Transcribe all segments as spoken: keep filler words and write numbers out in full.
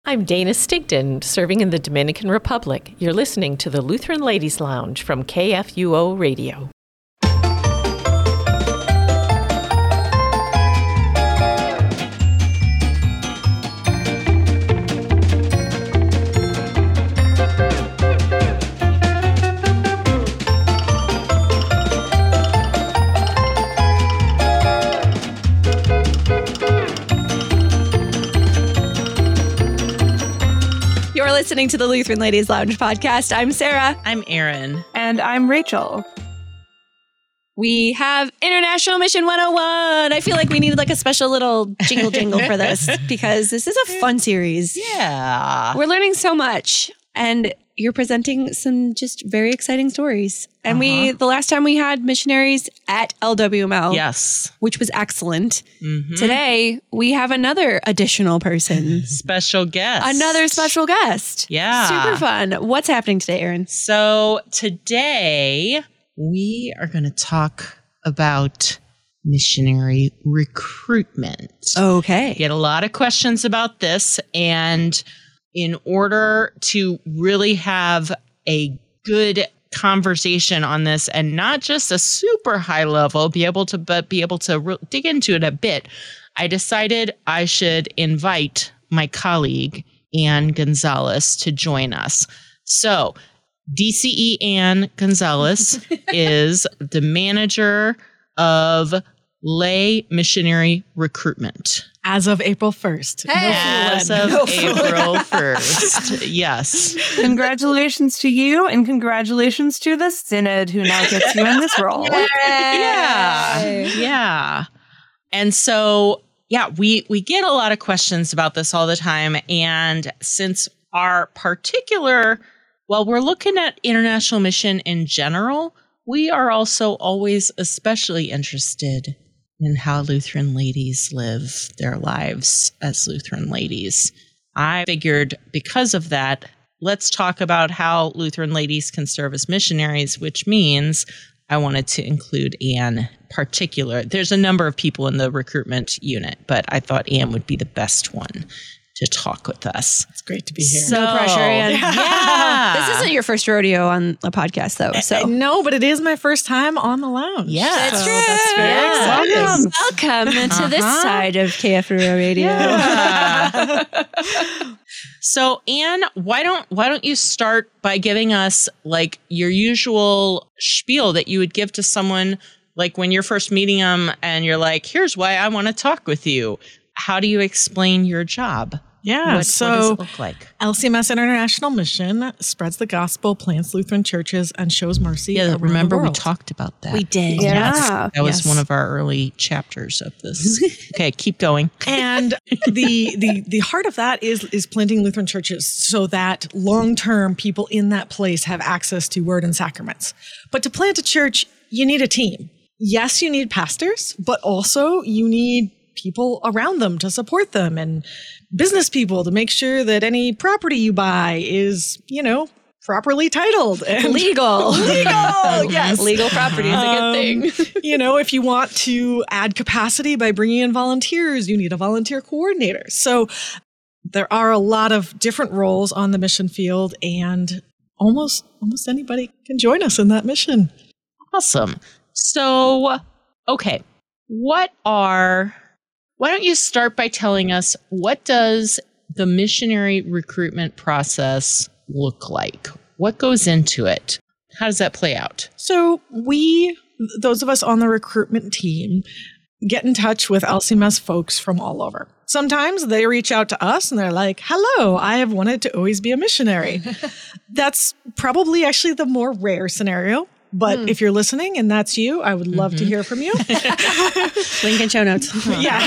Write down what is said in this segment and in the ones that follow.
I'm Dana Stigdon, serving in the Dominican Republic. You're listening to the Lutheran Ladies Lounge from K F U O Radio. Listening to the Lutheran Ladies Lounge podcast. I'm Sarah. I'm Erin. And I'm Rachel. We have International Mission one oh one. I feel like we needed like a special little jingle jingle for this because this is a fun series. Yeah. We're learning so much and you're presenting some just very exciting stories. And uh-huh. we, the last time we had missionaries at L W M L. Yes. Which was excellent. Mm-hmm. Today, we have another additional person. Special guest. Another special guest. Yeah. Super fun. What's happening today, Erin? So today, we are going to talk about missionary recruitment. Okay. Get a lot of questions about this, and in order to really have a good conversation on this and not just a super high level, be able to, but be able to re- dig into it a bit, I decided I should invite my colleague, Ann Gonzalez, to join us. So D C E Ann Gonzalez is the manager of lay missionary recruitment. As of April first. Hey. As of no April first. Yes. Congratulations to you and congratulations to the synod who now gets you in this role. Yay. Yeah. Yeah. And so, yeah, we, we get a lot of questions about this all the time. And since our particular, well, we're looking at international mission in general, we are also always especially interested in how Lutheran ladies live their lives as Lutheran ladies. I figured because of that, let's talk about how Lutheran ladies can serve as missionaries, which means I wanted to include Ann particular. There's a number of people in the recruitment unit, but I thought Ann would be the best one to talk with us. It's great to be here. So, no pressure, Ann. Yeah. This isn't your first rodeo on a podcast, though. So uh, no, but it is my first time on the lounge. Yeah, that's so true. That's very yeah. exciting. Welcome uh-huh. to this side of K F U O Radio. Yeah. So, Ann, why don't why don't you start by giving us like your usual spiel that you would give to someone like when you're first meeting them and you're like, here's why I want to talk with you. How do you explain your job? Yeah, what, so what does it look like? L C M S International Mission spreads the gospel, plants Lutheran churches, and shows mercy. Yeah, around remember the we world. talked about that. We did. Yeah. Yes. That was Yes. one of our early chapters of this. Okay, keep going. And the the the heart of that is is planting Lutheran churches so that long-term people in that place have access to word and sacraments. But to plant a church, you need a team. Yes, you need pastors, but also you need people around them to support them and business people to make sure that any property you buy is, you know, properly titled and Legal. legal. Yes. Legal property is a good Um, thing. You know, if you want to add capacity by bringing in volunteers, you need a volunteer coordinator. So there are a lot of different roles on the mission field, and almost almost anybody can join us in that mission. Awesome. So, okay, what are, why don't you start by telling us, what does the missionary recruitment process look like? What goes into it? How does that play out? So we, those of us on the recruitment team, get in touch with L C M S folks from all over. Sometimes they reach out to us and they're like, hello, I have wanted to always be a missionary. That's probably actually the more rare scenario. But mm. if you're listening and that's you, I would love mm-hmm. to hear from you. Link in show notes. Yeah.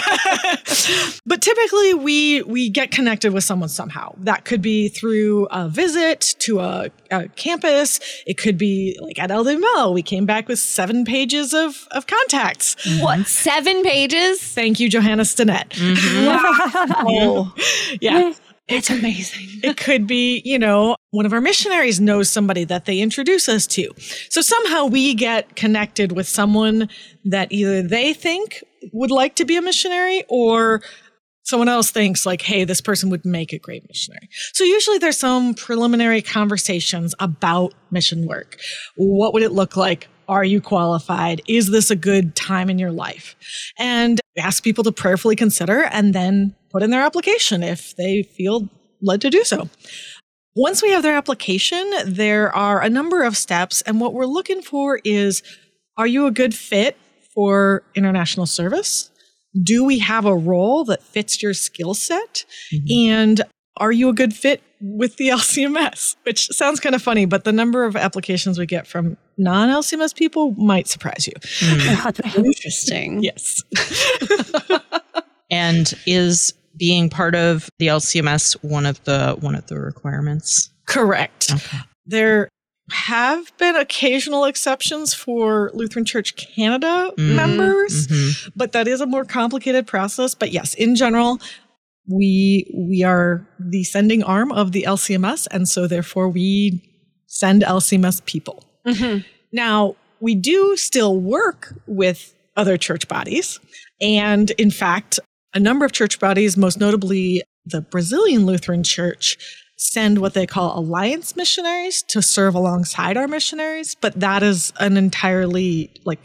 But typically we we get connected with someone somehow. That could be through a visit to a, a campus. It could be like at L W M L. We came back with seven pages of, of contacts. What? Seven pages? Thank you, Johanna Stinnett. Mm-hmm. Wow. Yeah. It's amazing. It could be, you know, one of our missionaries knows somebody that they introduce us to. So somehow we get connected with someone that either they think would like to be a missionary or someone else thinks like, hey, this person would make a great missionary. So usually there's some preliminary conversations about mission work. What would it look like? Are you qualified? Is this a good time in your life? And ask people to prayerfully consider and then put in their application if they feel led to do so. Once we have their application, there are a number of steps. And what we're looking for is, are you a good fit for international service? Do we have a role that fits your skill set? Mm-hmm. And are you a good fit with the L C M S? Which sounds kind of funny, but the number of applications we get from non-L C M S people might surprise you. Mm. Interesting. Yes. And is being part of the L C M S one of the one of the requirements? Correct. Okay. There have been occasional exceptions for Lutheran Church Canada Mm-hmm. members, Mm-hmm. but that is a more complicated process. But yes, in general, we we are the sending arm of the L C M S, and so therefore we send L C M S people. Mm-hmm. Now, we do still work with other church bodies, and in fact, a number of church bodies, most notably the Brazilian Lutheran Church, send what they call alliance missionaries to serve alongside our missionaries. But that is an entirely, like,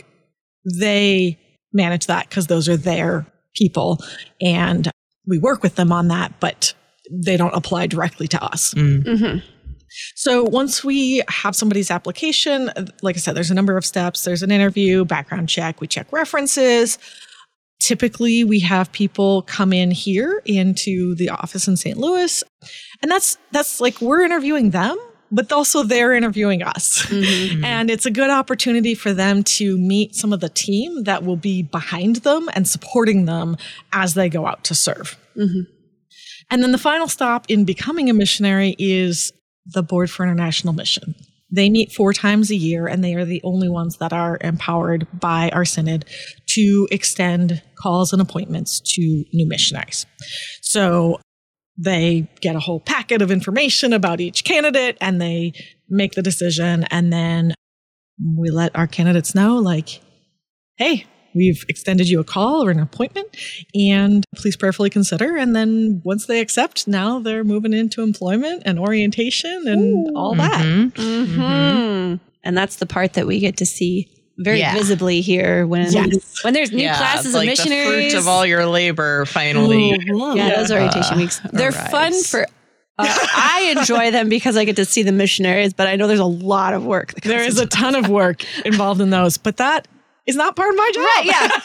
they manage that because those are their people. And we work with them on that, but they don't apply directly to us. Mm. Mm-hmm. So once we have somebody's application, like I said, there's a number of steps. There's an interview, background check. We check references. Typically, we have people come in here into the office in Saint Louis. And that's that's like we're interviewing them, but also they're interviewing us. Mm-hmm. And it's a good opportunity for them to meet some of the team that will be behind them and supporting them as they go out to serve. Mm-hmm. And then the final stop in becoming a missionary is the Board for International Mission. They meet four times a year, and they are the only ones that are empowered by our synod to extend calls and appointments to new missionaries. So they get a whole packet of information about each candidate, and they make the decision, and then we let our candidates know, like, hey, we've extended you a call or an appointment, and please prayerfully consider. And then once they accept, now they're moving into employment and orientation and Ooh. all that. Mm-hmm. Mm-hmm. And that's the part that we get to see very Yeah. visibly here when Yes. when there's new Yeah, classes it's of like missionaries. the fruit of all your labor finally. Yeah, those orientation Uh, weeks. They're arrives. fun for. Uh, I enjoy them because I get to see the missionaries, but I know there's a lot of work. that goes There is into a ton of work involved in those, but that is not part of my job. Right,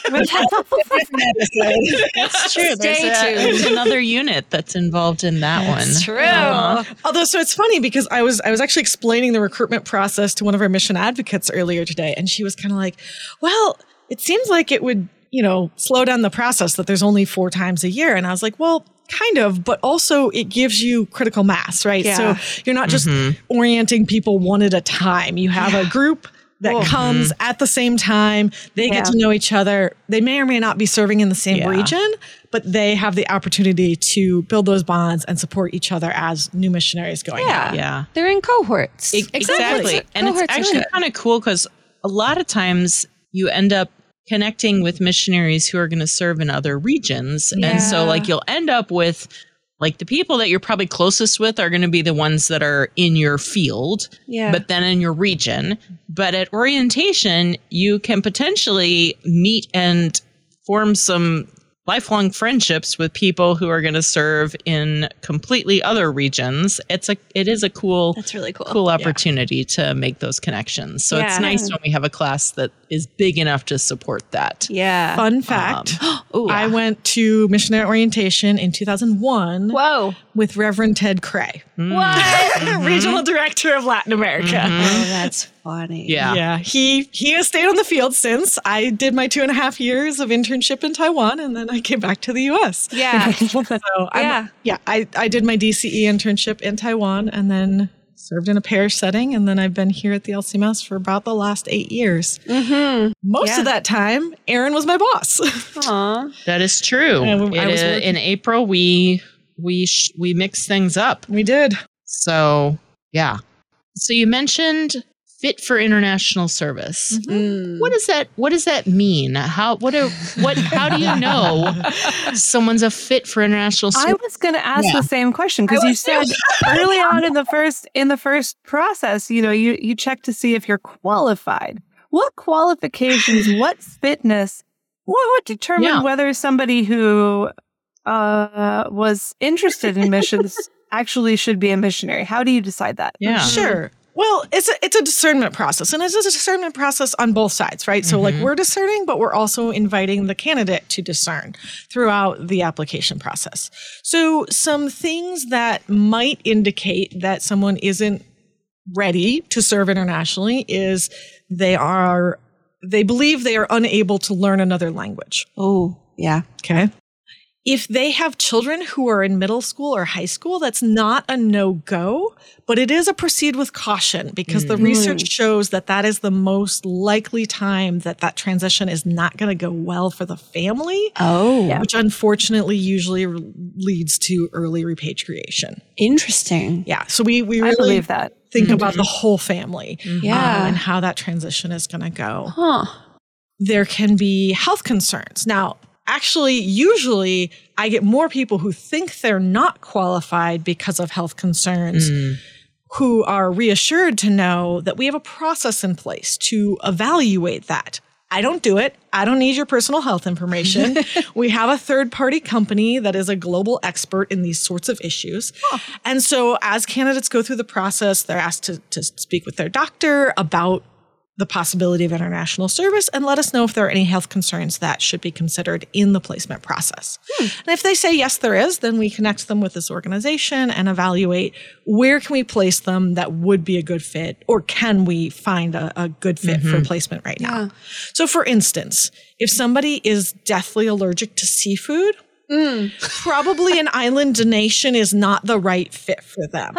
yeah. That's true. Stay There's, a, tuned. there's another unit that's involved in that That's one. true. Uh-huh. Although, so it's funny because I was I was actually explaining the recruitment process to one of our mission advocates earlier today, and she was kind of like, "Well, it seems like it would, you know, slow down the process that there's only four times a year." And I was like, "Well, kind of, but also it gives you critical mass, right? Yeah. So you're not just Mhm. orienting people one at a time. You have a group that Cool. comes at the same time. They Yeah. get to know each other. They may or may not be serving in the same Yeah. region, but they have the opportunity to build those bonds and support each other as new missionaries going Yeah. out. Yeah. They're in cohorts. E- Exactly. And it's Cohorts are actually good. kind of cool because a lot of times you end up connecting with missionaries who are going to serve in other regions. And so Yeah. like you'll end up with like the people that you're probably closest with are going to be the ones that are in your field, Yeah. but then in your region. But at orientation, you can potentially meet and form some lifelong friendships with people who are going to serve in completely other regions. It's a, it is a cool, That's really cool. cool opportunity to make those connections. So it's Yeah. nice when we have a class that is big enough to support that. Yeah. Fun fact, Ooh. I went to missionary orientation in two thousand one Whoa. with Reverend Ted Cray, What? Regional Director of Latin America. Oh, that's funny. Yeah. Yeah, he he has stayed on the field since. I did my two and a half years of internship in Taiwan, and then I came back to the U S. Yeah. So I'm, Yeah. yeah, I, I did my D C E internship in Taiwan, and then served in a parish setting, and then I've been here at the L C M S for about the last eight years. Mm-hmm. Most Yeah. of that time, Aaron was my boss. Aw. That is true. Yeah, I It was is- working- in April, we we sh- we mix things up. We did. So yeah. So you mentioned fit for international service. Mm. What does that what does that mean? How what are what how do you know someone's a fit for international service? I was going to ask Yeah. the same question because you said early on in the first in the first process, you know, you you check to see if you're qualified. What qualifications, what fitness, what would determine Yeah. whether somebody who uh, was interested in missions actually should be a missionary? How do you decide that? Yeah. Sure. Well, it's a, it's a discernment process, and it's a discernment process on both sides, right? So, like, we're discerning, but we're also inviting the candidate to discern throughout the application process. So, some things that might indicate that someone isn't ready to serve internationally is they are they believe they are unable to learn another language. Oh, yeah. Okay. If they have children who are in middle school or high school, that's not a no-go, but it is a proceed with caution because the research shows that that is the most likely time that that transition is not going to go well for the family, Oh, which unfortunately usually re- leads to early repatriation. interesting. Yeah. So we, we I really believe that. think about the whole family Yeah. um, and how that transition is going to go. Huh. There can be health concerns. Now, actually, usually I get more people who think they're not qualified because of health concerns who are reassured to know that we have a process in place to evaluate that. I don't do it. I don't need your personal health information. We have a third party company that is a global expert in these sorts of issues. And so as candidates go through the process, they're asked to, to speak with their doctor about the possibility of international service and let us know if there are any health concerns that should be considered in the placement process. And if they say yes, there is, then we connect them with this organization and evaluate where can we place them that would be a good fit, or can we find a, a good fit for placement right now. So for instance, if somebody is deathly allergic to seafood, probably an island nation is not the right fit for them.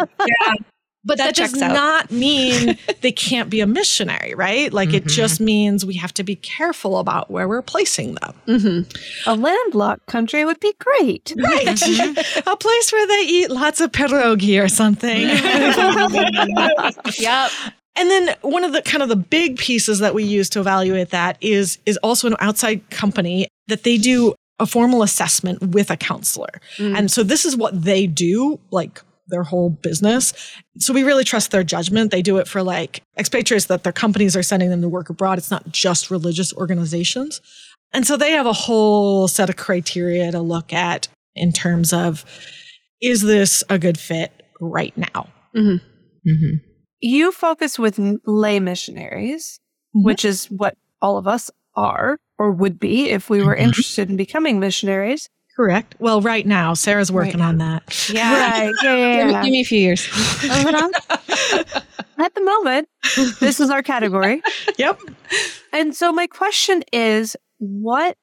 But that, That does checks out. not mean they can't be a missionary, right? Like it just means we have to be careful about where we're placing them. A landlocked country would be great. Right. A place where they eat lots of pierogi or something. Yep. And then one of the kind of the big pieces that we use to evaluate that is, is also an outside company that they do a formal assessment with a counselor. And so this is what they do, like their whole business. So we really trust their judgment. They do it for like expatriates that their companies are sending them to work abroad. It's not just religious organizations. And so they have a whole set of criteria to look at in terms of, is this a good fit right now? You focus with n- lay missionaries, which is what all of us are or would be if we were interested in becoming missionaries. Correct. Well, right now, Sarah's working on that. Yeah. Right. Yeah, yeah, Give, me, yeah. give me a few years. At the moment, this is our category. Yep. And so my question is, what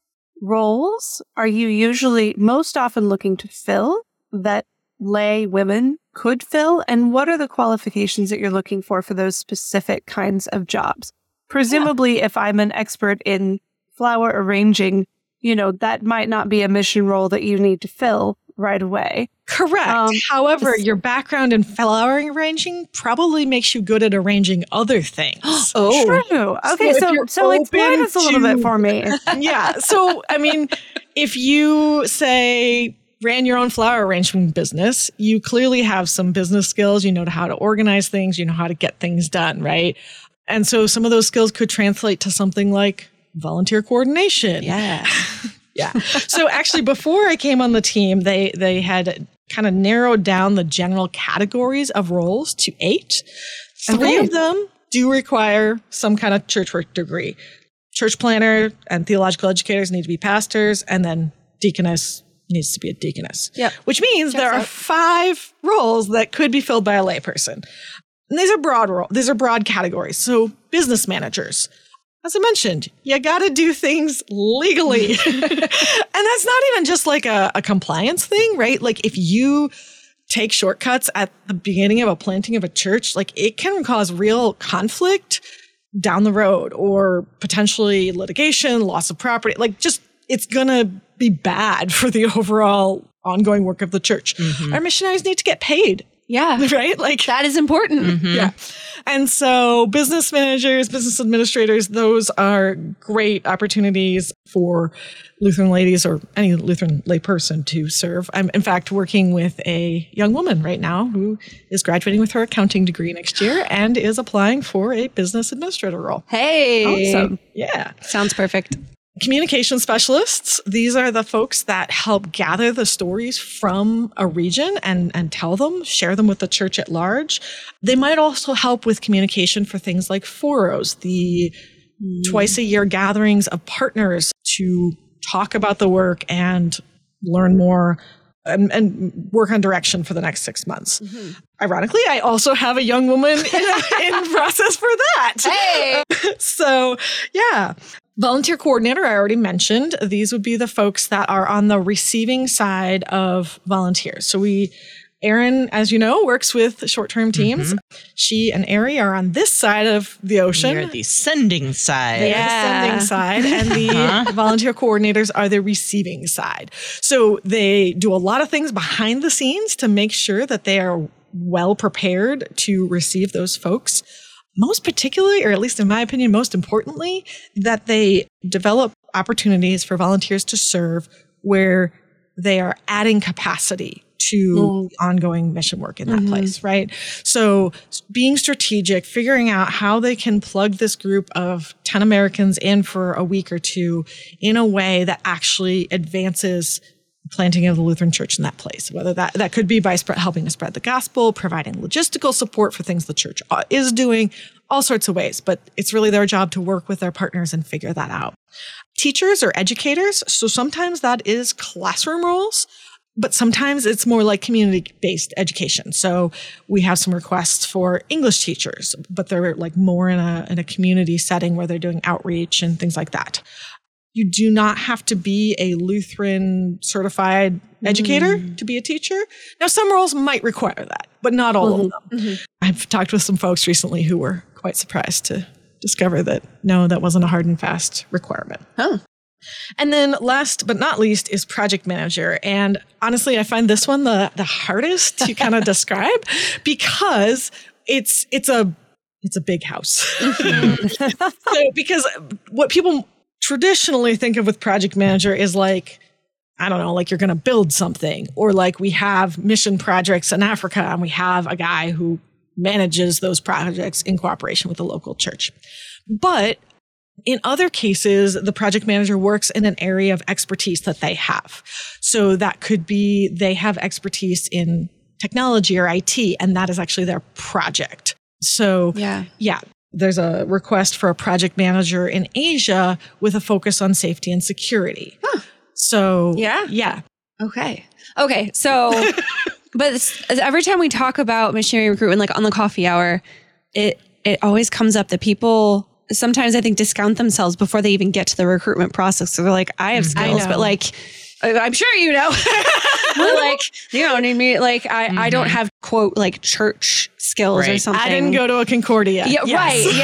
roles are you usually most often looking to fill that lay women could fill? And what are the qualifications that you're looking for for those specific kinds of jobs? Presumably, if I'm an expert in flower arranging, you know, that might not be a mission role that you need to fill right away. Correct. Um, However, your background in flowering arranging probably makes you good at arranging other things. Oh, True. Okay, if so you're so explain open this a little to- bit for me. Yeah. So, I mean, if you say ran your own flower arrangement business, you clearly have some business skills. You know how to organize things. You know how to get things done, right? And so some of those skills could translate to something like volunteer coordination. yeah. Yeah. So actually, before I came on the team, they they had kind of narrowed down the general categories of roles to eight. Three Okay. of them do require some kind of church work degree. Church planner and theological educators need to be pastors, and then deaconess needs to be a deaconess. Yep. Which means Checks there are out. five roles that could be filled by a layperson. And these are broad role. These are broad categories. So business managers. As I mentioned, you got to do things legally. And that's not even just like a, a compliance thing, right? Like if you take shortcuts at the beginning of a planting of a church, like it can cause real conflict down the road or potentially litigation, loss of property. Like just, it's going to be bad for the overall ongoing work of the church. Our missionaries need to get paid. Yeah. Right? Like That is important. Mhm. yeah. And so business managers, business administrators, those are great opportunities for Lutheran ladies or any Lutheran layperson to serve. I'm in fact working with a young woman right now who is graduating with her accounting degree next year and is applying for a business administrator role. Hey. Awesome. Yeah. Sounds perfect. Communication specialists, these are the folks that help gather the stories from a region and, and tell them, share them with the church at large. They might also help with communication for things like foros, the mm. twice a year gatherings of partners to talk about the work and learn more and, and work on direction for the next six months. Mm-hmm. Ironically, I also have a young woman in, in process for that. Hey! So, yeah. Volunteer coordinator, I already mentioned. These would be the folks that are on the receiving side of volunteers. So we, Erin, as you know, works with short-term teams. Mm-hmm. She and Ari are on this side of the ocean. You're the sending side. They're Yeah. the sending side, and the Uh-huh. volunteer coordinators are the receiving side. So they do a lot of things behind the scenes to make sure that they are well prepared to receive those folks. Most particularly, or at least in my opinion, most importantly, that they develop opportunities for volunteers to serve where they are adding capacity to mm. ongoing mission work in that mm-hmm. place, right? So being strategic, figuring out how they can plug this group of ten Americans in for a week or two in a way that actually advances planting of the Lutheran Church in that place, whether that, that could be by spread, helping to spread the gospel, providing logistical support for things the church is doing, all sorts of ways. But it's really their job to work with their partners and figure that out. Teachers or educators, so sometimes that is classroom roles, but sometimes it's more like community-based education. So we have some requests for English teachers, but they're like more in a, in a community setting where they're doing outreach and things like that. You do not have to be a Lutheran certified educator mm. to be a teacher. Now, some roles might require that, but not all mm-hmm. of them. Mm-hmm. I've talked with some folks recently who were quite surprised to discover that, no, that wasn't a hard and fast requirement. Oh. And then last but not least is project manager. And honestly, I find this one the, the hardest to kind of describe because it's it's a it's a big house. Mm-hmm. So because what people traditionally think of with project manager is like, I don't know, like you're going to build something, or like we have mission projects in Africa and we have a guy who manages those projects in cooperation with the local church. But in other cases, the project manager works in an area of expertise that they have. So that could be they have expertise in technology or I T, and that is actually their project. So yeah, yeah. There's a request for a project manager in Asia with a focus on safety and security. Huh. So, yeah. Yeah. Okay. Okay. So, but it's, every time we talk about missionary recruitment, like on the coffee hour, it, it always comes up that people sometimes I think discount themselves before they even get to the recruitment process. So they're like, I have skills, I but like, I'm sure you know, but like, you don't need me. Like, I, mm-hmm. I don't have quote like church skills right. or something. I didn't go to a Concordia. Yeah, yes. right.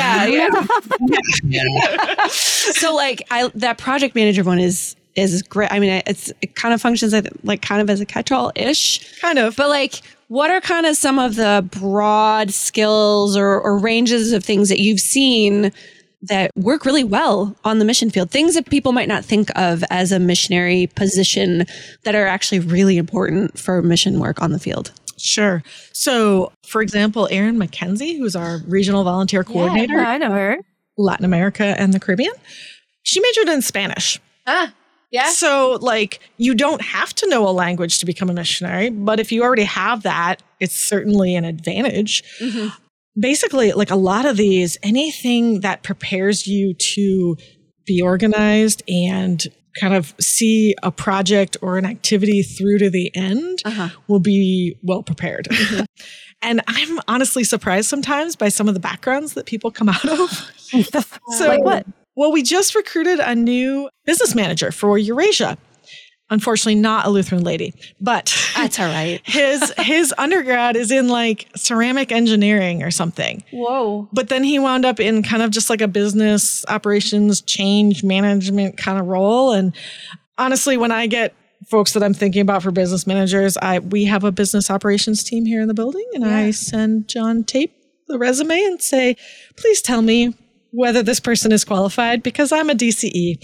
Yeah, yeah. So like, I that project manager one is is great. I mean, it's it kind of functions like, like kind of as a catch-all ish, kind of. But like, what are kind of some of the broad skills or, or ranges of things that you've seen that work really well on the mission field? Things that people might not think of as a missionary position that are actually really important for mission work on the field. Sure. So, for example, Erin McKenzie, who's our regional volunteer coordinator. Yeah, I know her. Latin America and the Caribbean. She majored in Spanish. Ah, yeah. So, like, you don't have to know a language to become a missionary, but if you already have that, it's certainly an advantage. Mm-hmm. Basically, like a lot of these, anything that prepares you to be organized and kind of see a project or an activity through to the end uh-huh. will be well prepared. Mm-hmm. And I'm honestly surprised sometimes by some of the backgrounds that people come out of. So, like what? Well, we just recruited a new business manager for Eurasia. Unfortunately, not a Lutheran lady, but that's all right. his his undergrad is in like ceramic engineering or something. Whoa. But then he wound up in kind of just like a business operations change management kind of role. And honestly, when I get folks that I'm thinking about for business managers, I we have a business operations team here in the building, and yeah. I send John Tape the resume and say, please tell me whether this person is qualified because I'm a D C E.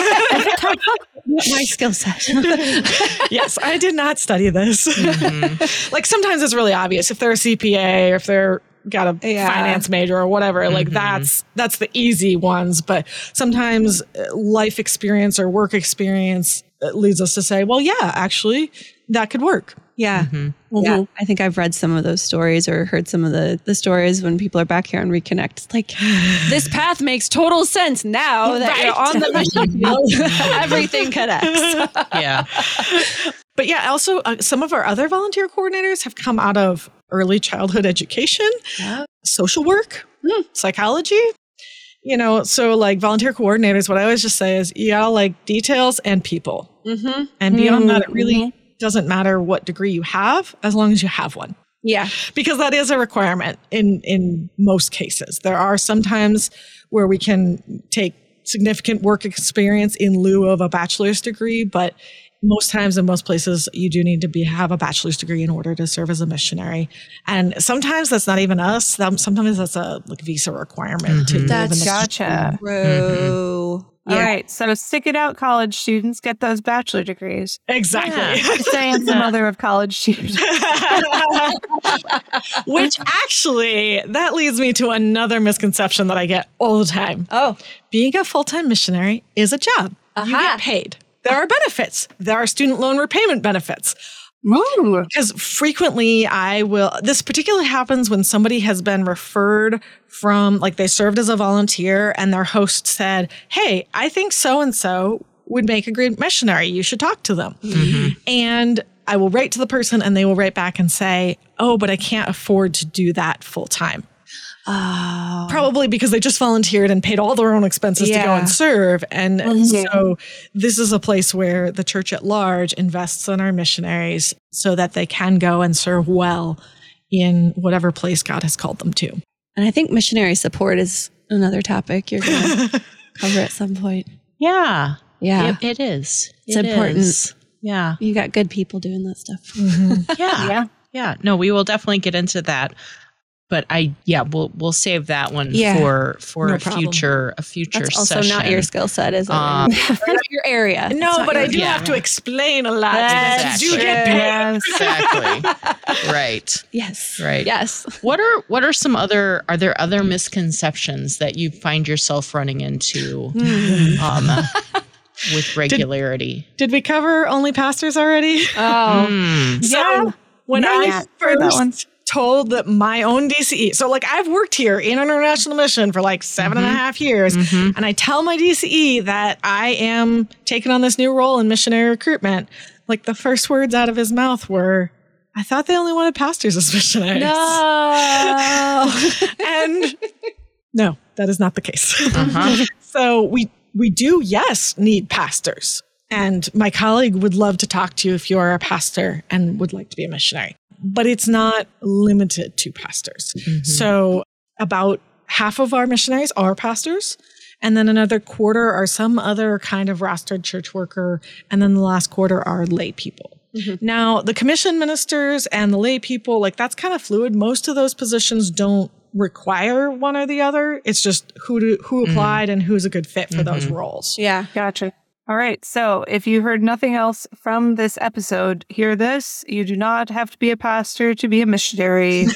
My skill set. Yes, I did not study this. Mm-hmm. Like sometimes it's really obvious if they're a C P A or if they're got a yeah. finance major or whatever, mm-hmm. like that's that's the easy ones. But sometimes life experience or work experience leads us to say, well, yeah, actually, that could work. Yeah. Mm-hmm. Yeah. I think I've read some of those stories or heard some of the, the stories when people are back here on Reconnect. It's like, this path makes total sense now that right. you're on the mission field. Everything connects. Yeah. But yeah, also uh, some of our other volunteer coordinators have come out of early childhood education, yeah. social work, mm. psychology. You know, so like volunteer coordinators, what I always just say is, you gotta like details and people. Mm-hmm. And beyond mm-hmm. that, it really mm-hmm. doesn't matter what degree you have, as long as you have one. Yeah. Because that is a requirement in, in most cases. There are some times where we can take significant work experience in lieu of a bachelor's degree, but most times in most places, you do need to be have a bachelor's degree in order to serve as a missionary. And sometimes that's not even us. Sometimes that's a like visa requirement. Mm-hmm. to That's gotcha. Bro. Mm-hmm. All yeah. right. So stick it out, college students. Get those bachelor degrees. Exactly. Yeah. Saying the mother of college students. Which actually, that leads me to another misconception that I get all the time. Oh. Being a full-time missionary is a job. Uh-huh. You get paid. There are benefits. There are student loan repayment benefits. Because frequently I will, this particularly happens when somebody has been referred from, like they served as a volunteer and their host said, hey, I think so-and-so would make a great missionary. You should talk to them. Mm-hmm. And I will write to the person and they will write back and say, oh, but I can't afford to do that full time. Oh. Probably because they just volunteered and paid all their own expenses yeah. to go and serve. And mm-hmm. so this is a place where the church at large invests in our missionaries so that they can go and serve well in whatever place God has called them to. And I think missionary support is another topic you're going to cover at some point. Yeah. Yeah. It, it is. It's it important. Is. Yeah. You got good people doing that stuff. Mm-hmm. Yeah. Yeah. Yeah. No, we will definitely get into that. But I, yeah, we'll we'll save that one yeah, for for no a problem. future a future That's also session. Not your skill set, is it? Um, not your area. No, but I do yeah. have to explain a lot. That's You do get paid. Exactly. Right. Yes. Right. Yes. What are what are some other are there other misconceptions that you find yourself running into mm. um, with regularity? Did, did we cover only pastors already? Oh, mm. So yeah. when yeah, I yeah. first that one. told that my own D C E, so like I've worked here in international mission for like seven mm-hmm. and a half years, mm-hmm. and I tell my D C E that I am taking on this new role in missionary recruitment. Like the first words out of his mouth were, I thought they only wanted pastors as missionaries. No. And no, that is not the case. Uh-huh. So we we do, yes, need pastors. And my colleague would love to talk to you if you are a pastor and would like to be a missionary. But it's not limited to pastors. Mm-hmm. So about half of our missionaries are pastors. And then another quarter are some other kind of rostered church worker. And then the last quarter are lay people. Mm-hmm. Now, the commission ministers and the lay people, like that's kind of fluid. Most of those positions don't require one or the other. It's just who to, who applied mm-hmm. and who's a good fit for mm-hmm. those roles. Yeah. Gotcha. All right. So if you heard nothing else from this episode, hear this. You do not have to be a pastor to be a missionary.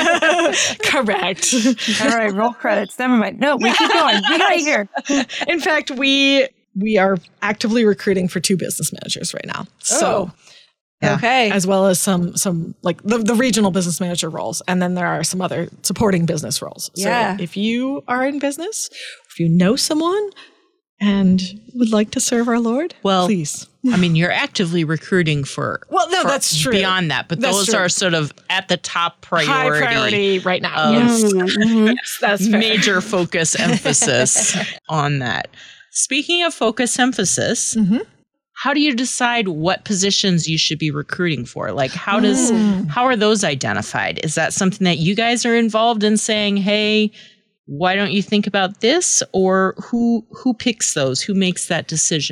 Correct. All right. Roll credits. Never mind. No, we keep going. We got here. In fact, we we are actively recruiting for two business managers right now. So oh. yeah. Okay. As well as some some like the, the regional business manager roles. And then there are some other supporting business roles. Yeah. So if you are in business, if you know someone and would like to serve our Lord, well, please. I mean, you're actively recruiting for well, no, for that's true. Beyond that, but that's those true. are sort of at the top priority, high priority right now. Of Yes, Mm-hmm. yes that's fair. Major focus emphasis on that. Speaking of focus emphasis, mm-hmm. how do you decide what positions you should be recruiting for? Like, how does mm. how are those identified? Is that something that you guys are involved in saying, hey, why don't you think about this? Or who who picks those? Who makes that decision?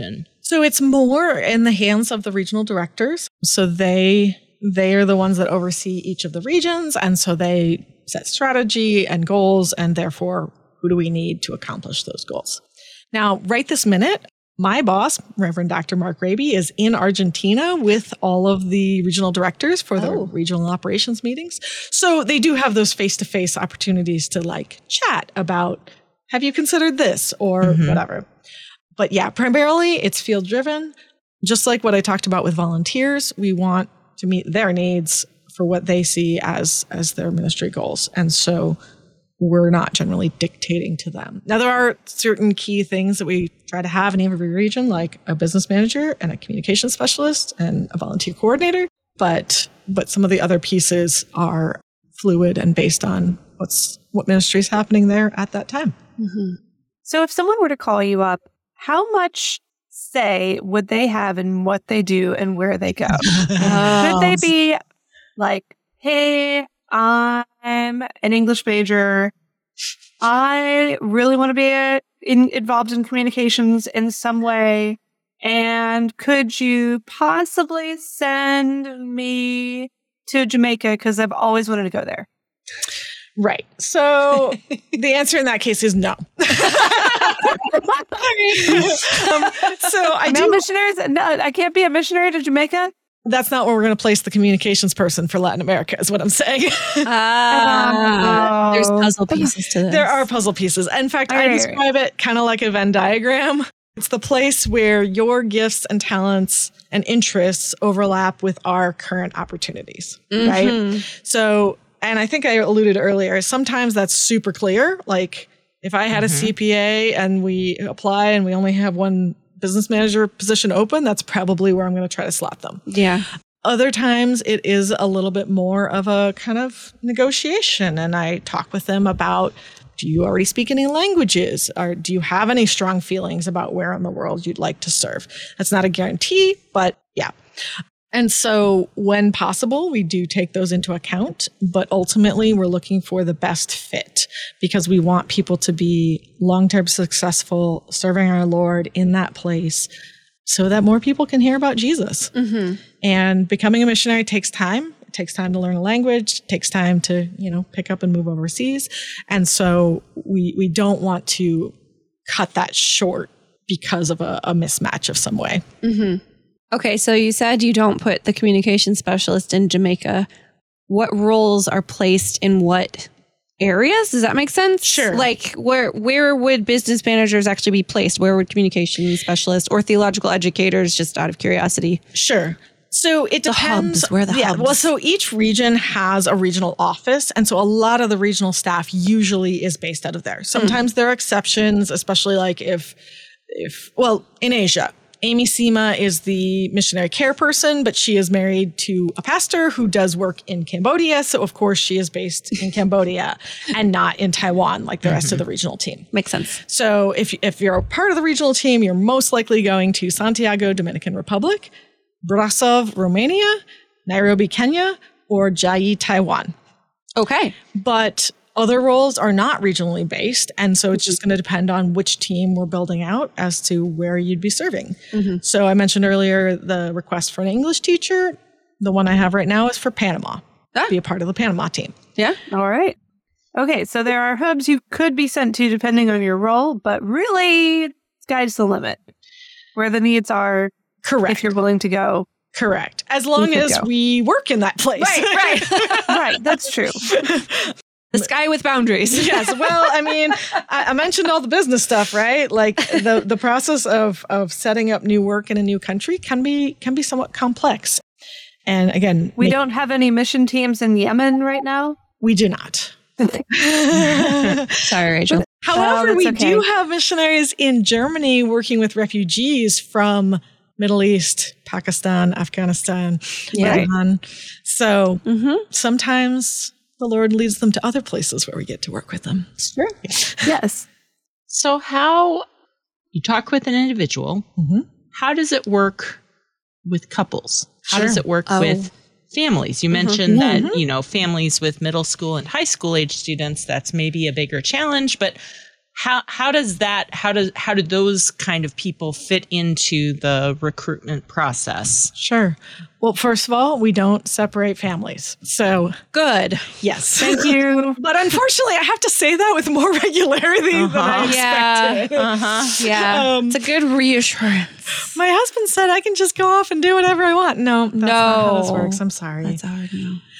So it's more in the hands of the regional directors. So they they are the ones that oversee each of the regions. And so they set strategy and goals, and therefore, who do we need to accomplish those goals? Now, right this minute, my boss, Reverend Doctor Mark Raby, is in Argentina with all of the regional directors for the Oh. regional operations meetings. So they do have those face-to-face opportunities to like chat about, have you considered this or Mhm. whatever. But yeah, primarily it's field driven. Just like what I talked about with volunteers, we want to meet their needs for what they see as as their ministry goals. And so we're not generally dictating to them. Now, there are certain key things that we try to have in every region, like a business manager and a communication specialist and a volunteer coordinator. But but some of the other pieces are fluid and based on what's what ministry is happening there at that time. So if someone were to call you up, how much say would they have in what they do and where they go? Could they be like, hey, I'm an English major. I really want to be uh, in, involved in communications in some way. And could you possibly send me to Jamaica? Because I've always wanted to go there. Right. So the answer in that case is no. um, so I no do. missionaries? No, I can't be a missionary to Jamaica? That's not where we're going to place the communications person for Latin America, is what I'm saying. Ah, Oh. there's puzzle pieces to this. There are puzzle pieces. In fact, I Right. describe it kind of like a Venn diagram. It's the place where your gifts and talents and interests overlap with our current opportunities, right? So, and I think I alluded earlier, sometimes that's super clear. Like if I had a C P A and we apply and we only have one business manager position open, that's probably where I'm going to try to slot them. Yeah. Other times it is a little bit more of a kind of negotiation. And I talk with them about, do you already speak any languages? Or do you have any strong feelings about where in the world you'd like to serve? That's not a guarantee, but yeah. And so when possible, we do take those into account, but ultimately we're looking for the best fit because we want people to be long-term successful, serving our Lord in that place so that more people can hear about Jesus. Mm-hmm. And becoming a missionary takes time. It takes time to learn a language, it takes time to, you know, pick up and move overseas. And so we, we don't want to cut that short because of a, a mismatch of some way. Mm-hmm. Okay, so you said you don't put the communication specialist in Jamaica. What roles are placed in what areas? Does that make sense? Sure. Like where where would business managers actually be placed? Where would communication specialists or theological educators, just out of curiosity? Sure. So it The depends. hubs, where are the yeah, hubs? Well, so each region has a regional office. And so a lot of the regional staff usually is based out of there. Sometimes there are exceptions, especially like if, if, well, in Asia, Amy Sima is the missionary care person, but she is married to a pastor who does work in Cambodia. So of course she is based in Cambodia and not in Taiwan like the rest of the regional team. Makes sense. So if, if you're a part of the regional team, you're most likely going to Santiago, Dominican Republic, Brasov, Romania, Nairobi, Kenya, or Chiayi, Taiwan. Okay. But other roles are not regionally based. And so it's just going to depend on which team we're building out as to where you'd be serving. Mm-hmm. So I mentioned earlier the request for an English teacher. The one I have right now is for Panama. Ah. Be a part of the Panama team. Yeah. All right. Okay, so there are hubs you could be sent to depending on your role, but really, sky's the limit. Where the needs are, Correct. if you're willing to go. Correct. As long could as go. we work in that place. Right, right. Right, that's true. The sky with boundaries. Yes. Well, I mean, I, I mentioned all the business stuff, right? Like the, the process of, of setting up new work in a new country can be, can be somewhat complex. And again, We make- don't have any mission teams in Yemen right now. we do not. Sorry, Rachel. However, that's we okay. do have missionaries in Germany working with refugees from Middle East, Pakistan, Afghanistan, Yeah. Iran. So Mm-hmm. sometimes the Lord leads them to other places where we get to work with them. Sure. Yes. So how you talk with an individual, Mhm. how does it work with couples? How Sure. does it work Oh. with families? You mentioned that, you know, families with middle school and high school age students, that's maybe a bigger challenge, but how how does that how does how do those kind of people fit into the recruitment process? Sure. Well, first of all, we don't separate families. So Good. yes. Thank you. But unfortunately, I have to say that with more regularity than I Uh-huh. Yeah. expected. Uh-huh. Yeah. Um, it's a good reassurance. My husband said I can just go off and do whatever I want. No, that's not how this No. works. I'm sorry. That's hard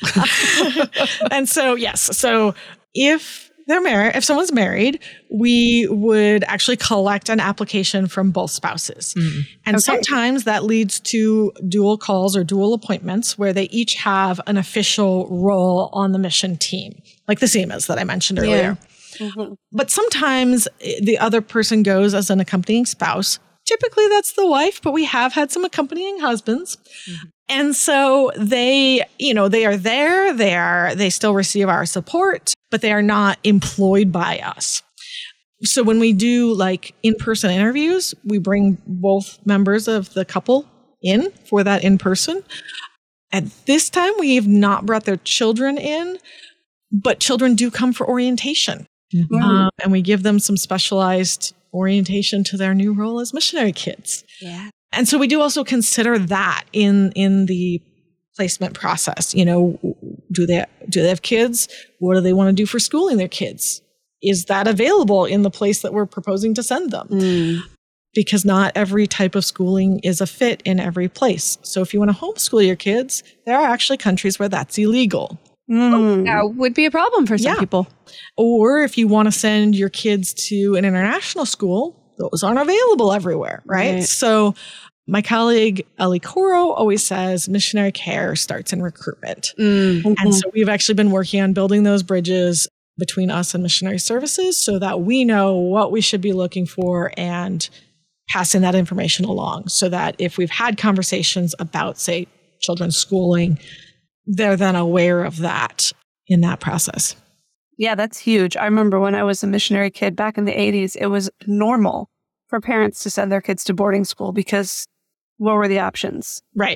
now. And so, yes. So if they're married, if someone's married, we would actually collect an application from both spouses. And Okay. sometimes that leads to dual calls or dual appointments where they each have an official role on the mission team, like the SEMAs that I mentioned earlier. Mhm. But sometimes the other person goes as an accompanying spouse. Typically that's the wife, but we have had some accompanying husbands. And so they, you know, they are there, they are, they still receive our support, but they are not employed by us. So when we do like in-person interviews, we bring both members of the couple in for that in-person. At this time, we have not brought their children in, but children do come for orientation. Mhm. Um, and we give them some specialized orientation to their new role as missionary kids. Yeah. And so we do also consider that in in the placement process. You know, do they do they have kids? What do they want to do for schooling their kids? Is that available in the place that we're proposing to send them? Mm. Because not every type of schooling is a fit in every place. So if you want to homeschool your kids, there are actually countries where that's illegal. Mm. That would be a problem for some Yeah. people. Or if you want to send your kids to an international school, those aren't available everywhere, right? Right. So my colleague Ellie Coro always says missionary care starts in recruitment. Mm. And so we've actually been working on building those bridges between us and missionary services so that we know what we should be looking for and passing that information along so that if we've had conversations about, say, children's schooling, they're then aware of that in that process. Yeah, that's huge. I remember when I was a missionary kid back in the eighties, it was normal for parents to send their kids to boarding school because what were the options? Right.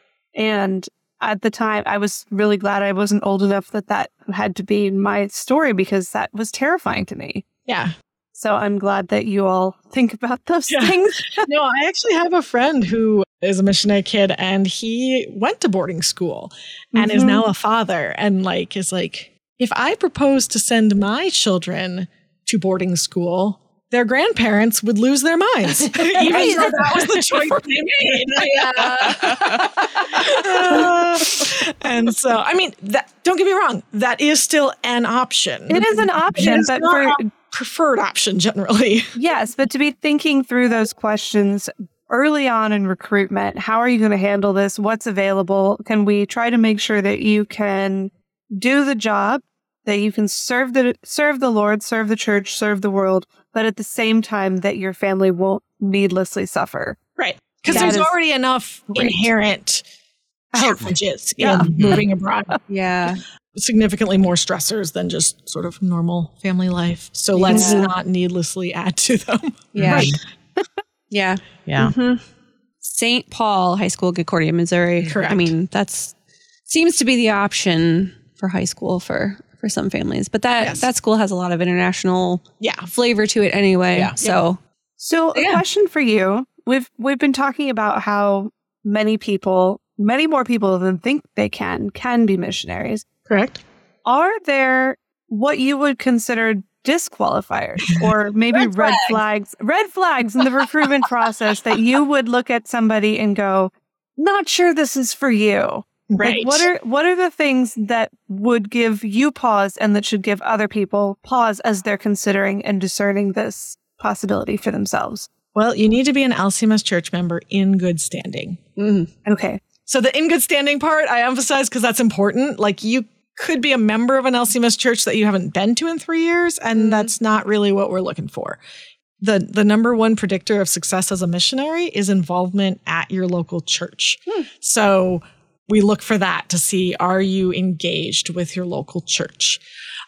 And at the time, I was really glad I wasn't old enough that that had to be my story because that was terrifying to me. Yeah. So I'm glad that you all think about those Yeah. things. No, I actually have a friend who is a missionary kid and he went to boarding school and is Mhm. now a father and like is like, if I propose to send my children to boarding school, their grandparents would lose their minds, even though that was the choice they made. And so, I mean, that, don't get me wrong, that is still an option. It is an option, It is but not for a preferred option generally. yes, but to be thinking through those questions early on in recruitment, how are you going to handle this? What's available? Can we try to make sure that you can do the job, that you can serve the serve the Lord, serve the church, serve the world, but at the same time that your family won't needlessly suffer? Right. Because That there's is already enough great. inherent challenges Yeah. in moving abroad. Yeah. Significantly more stressors than just sort of normal family life. So let's Yeah. not needlessly add to them. Yeah. Right. Yeah. Yeah. Mhm. Saint Paul High School, Concordia, Missouri. Correct. I mean, that's seems to be the option for high school for for some families, but that Yes. that school has a lot of international Yeah. flavor to it anyway. Yeah. So So a Yeah. question for you. We've we've been talking about how many people, many more people than think they can, can be missionaries. Correct. Are there what you would consider disqualifiers or maybe red, Red flags, red flags in the recruitment process that you would look at somebody and go, not sure this is for you? Right. Like what are what are the things that would give you pause and that should give other people pause as they're considering and discerning this possibility for themselves? Well, you need to be an L C M S church member in good standing. mhm. Okay. So the in good standing part, I emphasize because that's important. Like you could be a member of an L C M S church that you haven't been to in three years, and Mhm. that's not really what we're looking for. The the number one predictor of success as a missionary is involvement at your local church. Hmm. So we look for that to see, are you engaged with your local church?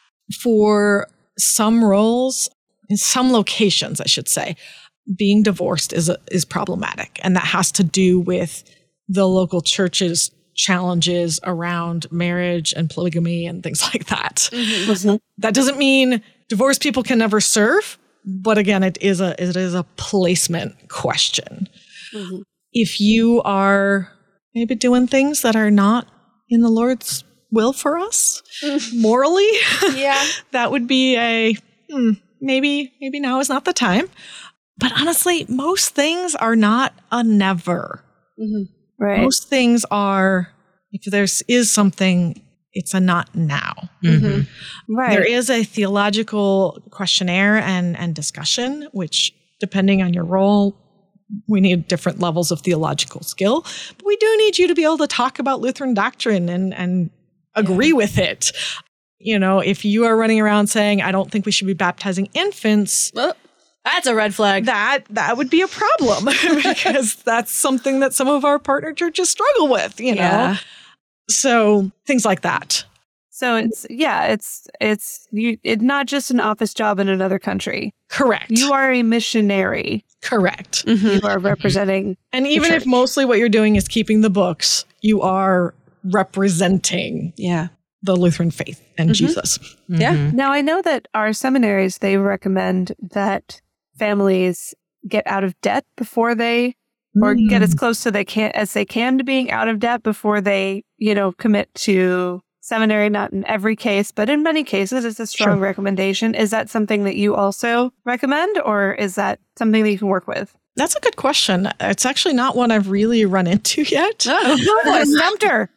For some roles, in some locations, I should say, being divorced is a, is problematic, and that has to do with the local church's challenges around marriage and polygamy and things like that. Mhm. That doesn't mean divorced people can never serve, but again, it is a it is a placement question. Mm-hmm. If you are maybe doing things that are not in the Lord's will for us morally, yeah, that would be a hmm, maybe maybe now is not the time. But honestly, most things are not a never. Mm-hmm. Right. Most things are, if there is something, it's a not now. Mm-hmm. Right. There is a theological questionnaire and, and discussion, which depending on your role, we need different levels of theological skill. But we do need you to be able to talk about Lutheran doctrine and, and agree yeah. with it. You know, if you are running around saying, I don't think we should be baptizing infants. Well, that's a red flag. That that would be a problem because that's something that some of our partner churches struggle with, you know. Yeah. So things like that. So it's yeah, it's it's you it's not just an office job in another country. Correct. You are a missionary. Correct. Mm-hmm. You are representing. And even if mostly what you're doing is keeping the books, you are representing yeah. the Lutheran faith and mm-hmm. Jesus. Mm-hmm. Yeah. Now I know that our seminaries, they recommend that families get out of debt before they, or mm. get as close to they can as they can to being out of debt before they, you know, commit to seminary. Not in every case, but in many cases, it's a strong sure. recommendation. Is that something that you also recommend, or is that something that you can work with? That's a good question. It's actually not one I've really run into yet. Oh, I stumped her.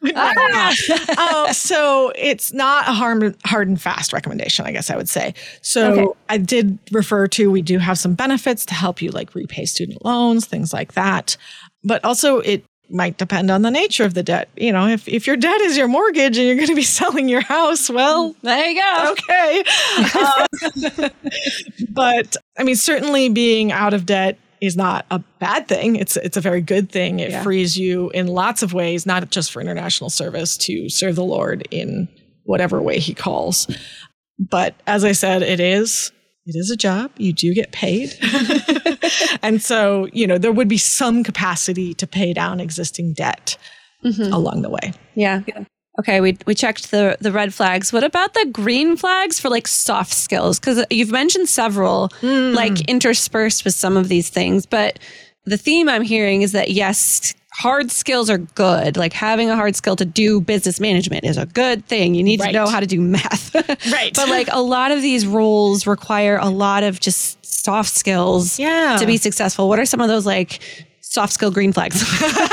uh, so it's not a hard, hard and fast recommendation, I guess I would say. So okay. I did refer to, we do have some benefits to help you like repay student loans, things like that. But also it might depend on the nature of the debt. You know, if, if your debt is your mortgage and you're going to be selling your house, well, there you go. Okay. um, but I mean, certainly being out of debt is not a bad thing. It's it's a very good thing. It yeah. frees you in lots of ways, not just for international service, to serve the Lord in whatever way he calls. But as I said, it is it is a job. You do get paid. And so, you know, there would be some capacity to pay down existing debt mm-hmm. along the way. Yeah. yeah. Okay, we we checked the the red flags. What about the green flags for like soft skills? Because you've mentioned several, mm. like interspersed with some of these things. But the theme I'm hearing is that yes, hard skills are good. Like having a hard skill to do business management is a good thing. You need right. to know how to do math. Right. But like a lot of these roles require a lot of just soft skills yeah. to be successful. What are some of those like soft skill green flags?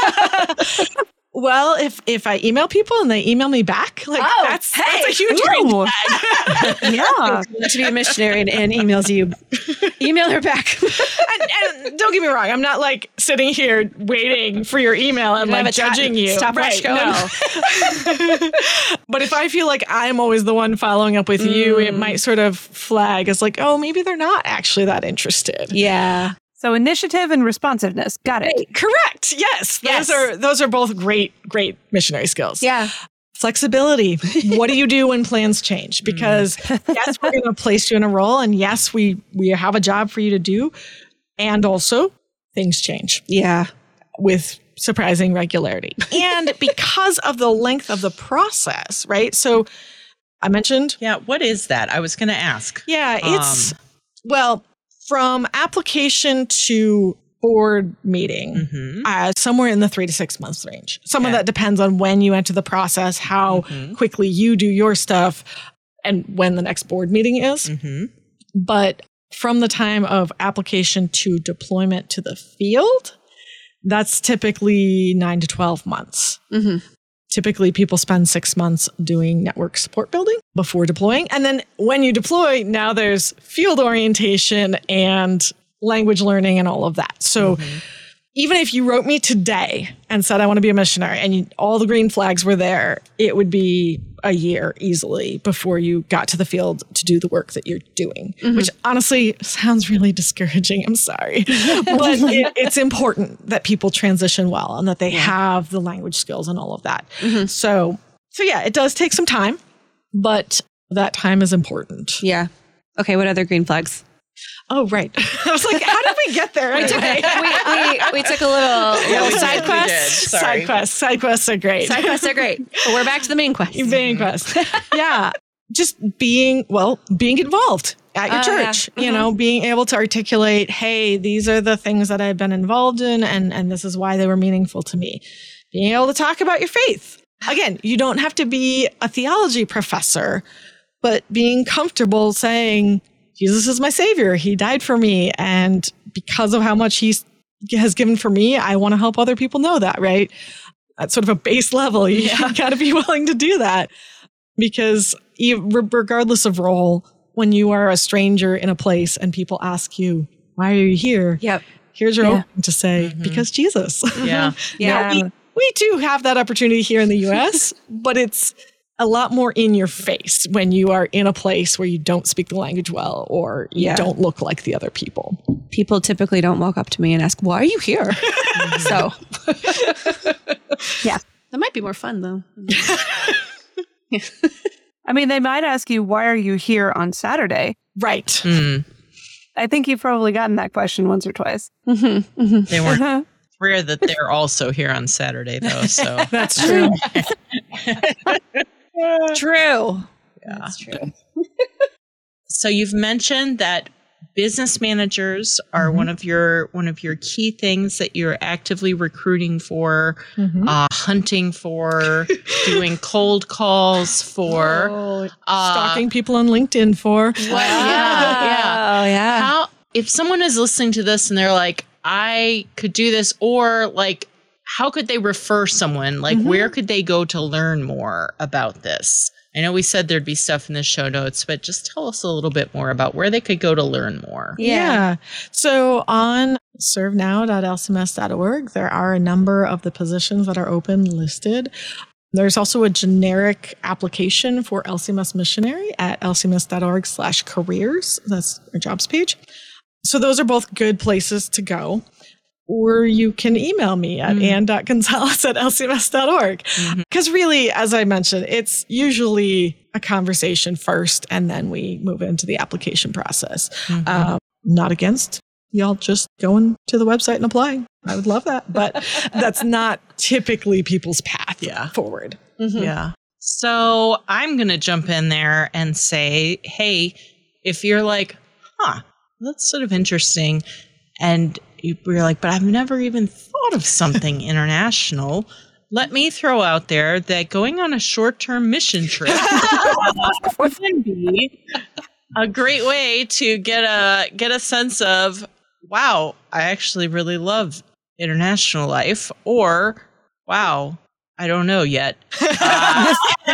Well, if if I email people and they email me back, like oh, that's, hey, that's a huge green flag. Yeah. To be a missionary and, and emails you, email her back. and, and don't get me wrong, I'm not like sitting here waiting for your email and like judging you. Stop right. No. no. But if I feel like I'm always the one following up with mm. you, it might sort of flag as like, oh, maybe they're not actually that interested. Yeah. So initiative and responsiveness. Got it. Correct. Yes. yes. Those are those are both great, great missionary skills. Yeah. Flexibility. What do you do when plans change? Because yes, we're going to place you in a role, and yes, we we have a job for you to do, and also things change. Yeah. With surprising regularity. And because of the length of the process, right? So I mentioned. Yeah. What is that? I was going to ask. Yeah. It's, um, well, from application to board meeting, mm-hmm. uh, somewhere in the three to six months range. Some okay. of that depends on when you enter the process, how mm-hmm. quickly you do your stuff, and when the next board meeting is. Mm-hmm. But from the time of application to deployment to the field, that's typically nine to twelve months. Mm-hmm. Typically, people spend six months doing network support building before deploying. And then when you deploy, now there's field orientation and language learning and all of that. So mm-hmm. even if you wrote me today and said, I want to be a missionary, and you, all the green flags were there, it would be a year easily before you got to the field to do the work that you're doing, mm-hmm. which honestly sounds really discouraging. I'm sorry. But it, it's important that people transition well and that they yeah. have the language skills and all of that. Mm-hmm. So, so yeah, it does take some time, but that time is important. Yeah. Okay. What other green flags? Oh, right. I was like, how did we get there? we, took, we, we, we took a little, yeah, little side did, quest. Side quests. Side quests are great. Side quests are great. But we're back to the main quest. Main quest. Yeah. just being, well, being involved at your Oh, church, yeah. you know, being able to articulate, hey, these are the things that I've been involved in, and, and this is why they were meaningful to me. Being able to talk about your faith. Again, you don't have to be a theology professor, but being comfortable saying, Jesus is my savior. He died for me. And because of how much he has given for me, I want to help other people know that, right? At sort of a base level, you Yeah. got to be willing to do that. Because you, regardless of role, when you are a stranger in a place and people ask you, why are you here? Yep. Here's your Yeah. opening to say, Mhm. because Jesus. Yeah. Now, we, we do have that opportunity here in the U S, but it's a lot more in your face when you are in a place where you don't speak the language well or you Yeah. don't look like the other people. People typically don't walk up to me and ask, why are you here? So, Yeah. that might be more fun though. I mean, they might ask you, why are you here on Saturday? Right. Mm. I think you've probably gotten that question once or twice. Mm-hmm, mm-hmm. They weren't rare that they're also here on Saturday, though. So That's true. True. Yeah. That's true. So you've mentioned that business managers are one of your one of your key things that you're actively recruiting for, Mhm. uh, hunting for, doing cold calls for. Oh, uh, stalking people on LinkedIn for. What? Yeah, yeah. Oh, yeah. How if someone is listening to this and they're like, I could do this, or like, how could they refer someone? Like, Mm-hmm. where could they go to learn more about this? I know we said there'd be stuff in the show notes, but just tell us a little bit more about where they could go to learn more. Yeah. So on serve now dot l c m s dot org, there are a number of the positions that are open listed. There's also a generic application for L C M S missionary at l c m s dot org slash careers. That's our jobs page. So those are both good places to go. Or you can email me at Mm. ann dot gonzalez at l c m s dot org. Mhm. Because really, as I mentioned, it's usually a conversation first, and then we move into the application process. Mhm. Um, not against y'all just going to the website and applying. I would love that. But that's not typically people's path Yeah. forward. Yeah. So I'm going to jump in there and say, hey, if you're like, huh, that's sort of interesting. And you're like, but I've never even thought of something international. Let me throw out there that going on a short-term mission trip can be a great way to get a get a sense of, wow, I actually really love international life, or wow, I don't know yet. Uh,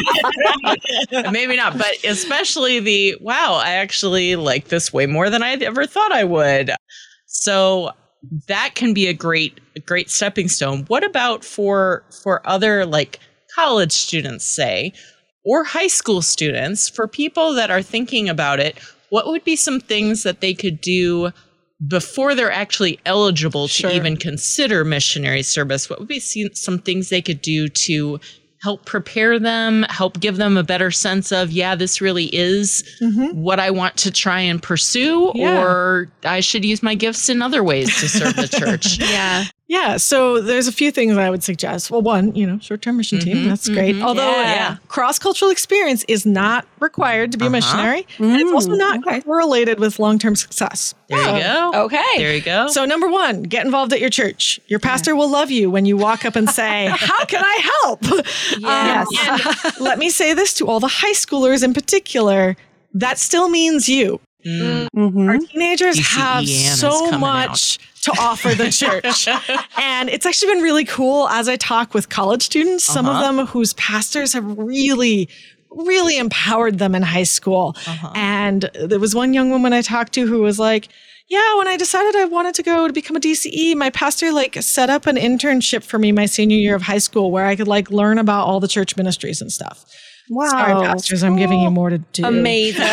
maybe not, but especially the, wow, I actually like this way more than I ever thought I would. So that can be a great, a great stepping stone. What about for for other like college students, say, or high school students, for people that are thinking about it? What would be some things that they could do before they're actually eligible Sure. to even consider missionary service? What would be some things they could do to help prepare them, help give them a better sense of, yeah, this really is Mhm. what I want to try and pursue, Yeah. or I should use my gifts in other ways to serve the church? Yeah. Yeah, so there's a few things I would suggest. Well, one, you know, short-term mission team, Mhm, that's great. mhm, Although yeah. cross-cultural experience is not required to be Uh-huh. a missionary. And it's also Mm, not okay. correlated with long-term success. There you go. Okay. There you go. So number one, get involved at your church. Your pastor will love you when you walk up and say, how can I help? Yes. Um, and let me say this to all the high schoolers in particular, that still means you. Mm. Mhm. Our teenagers D C E have Ann is so coming much to offer the church. And it's actually been really cool as I talk with college students, some Uh-huh. of them whose pastors have really, really empowered them in high school. Uh-huh. And there was one young woman I talked to who was like, yeah, when I decided I wanted to go to become a D C E, my pastor like set up an internship for me my senior year of high school where I could like learn about all the church ministries and stuff. Wow. Sorry, pastors, I'm giving you more to do. Amazing.